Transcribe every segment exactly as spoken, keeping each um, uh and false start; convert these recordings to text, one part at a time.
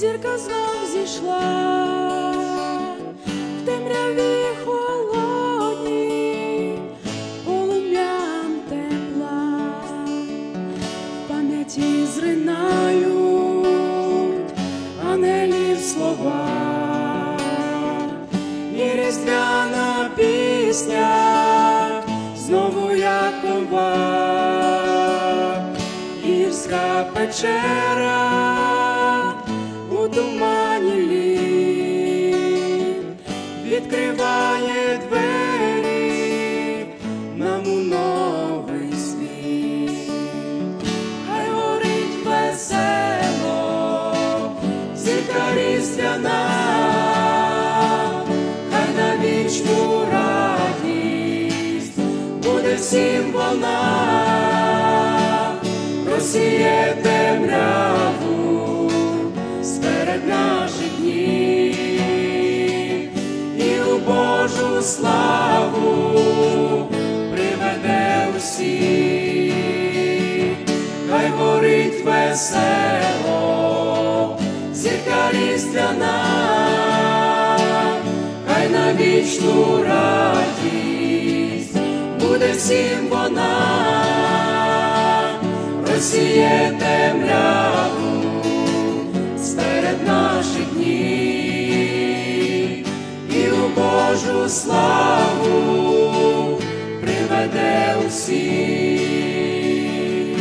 зірка знов зійшла в темряві холодній, полум'ям тепла, в пам'яті зринають ангелів слова, і різдвяна пісня знову як нова, гірська печера у тумані літ відкриває двері нам у новий світ. Хай горить весело зірка різдвяна, хай на вічну радість буде всім вона, розсіє темряву серед наших днів і у Божу славу приведе усіх. Хай горить весело зірка різдвяна, хай на вічну радість буде всім вона, розсіє темряву серед наших днів і у Божу славу приведе усіх.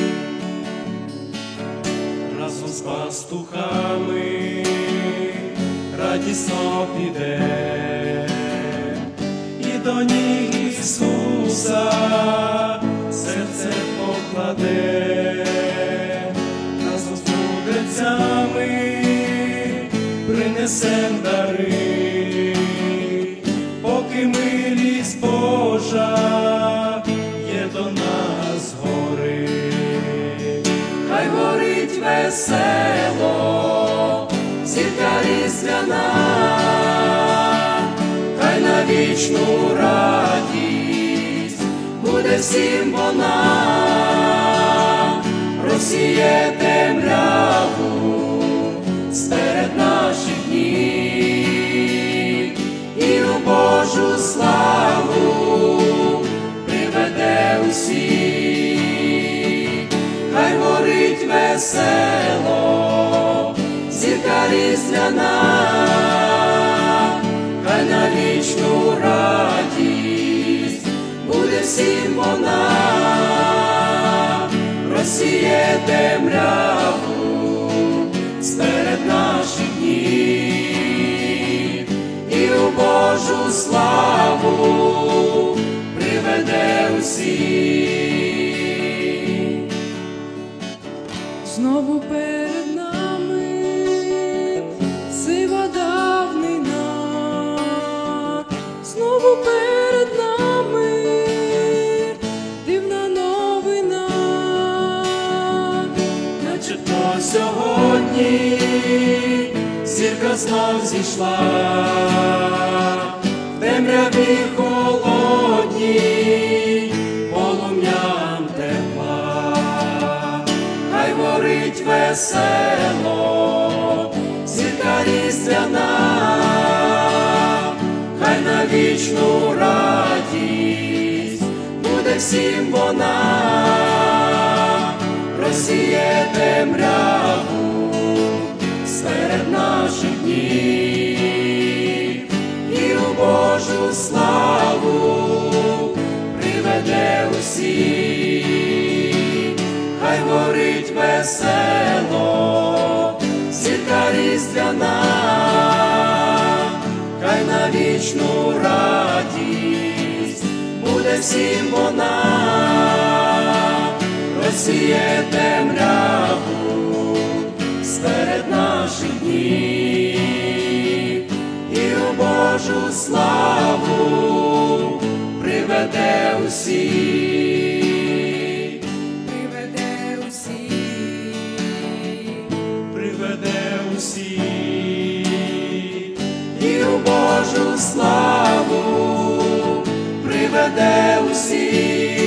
Разом з пастухами радісно піде і до ніг Ісуса серце покладе. Разом з мудрецями принесем дари, поки милість Божа є до нас гори. Хай горить весело зірка різдвяна, хай на вічну радість буде всім вона, розсіє темряву серед наших днів і у Божу славу приведе усіх. Хай горить весело зірка різдвяна, хай на вічну радість буде всім вона, розсіє темряву серед наших днів і у Божу славу приведе усіх. Знову перед нами сива давнина, знову перед нами дивна новина, начебто сьогодні зірка знов зійшла в темряві холодній, полум'ям тепла. Хай горить весело зірка різдвяна, хай на вічну радість буде всім вона, розсіє темряву серед наших днів і у Божу славу приведе усіх. Хай горить весело зірка різдвяна, хай на вічну радість буде всім вона, розсіє темряву серед наших днів і у Божу славу приведе усіх. Приведе усіх, приведе усіх і у Божу славу приведе усіх.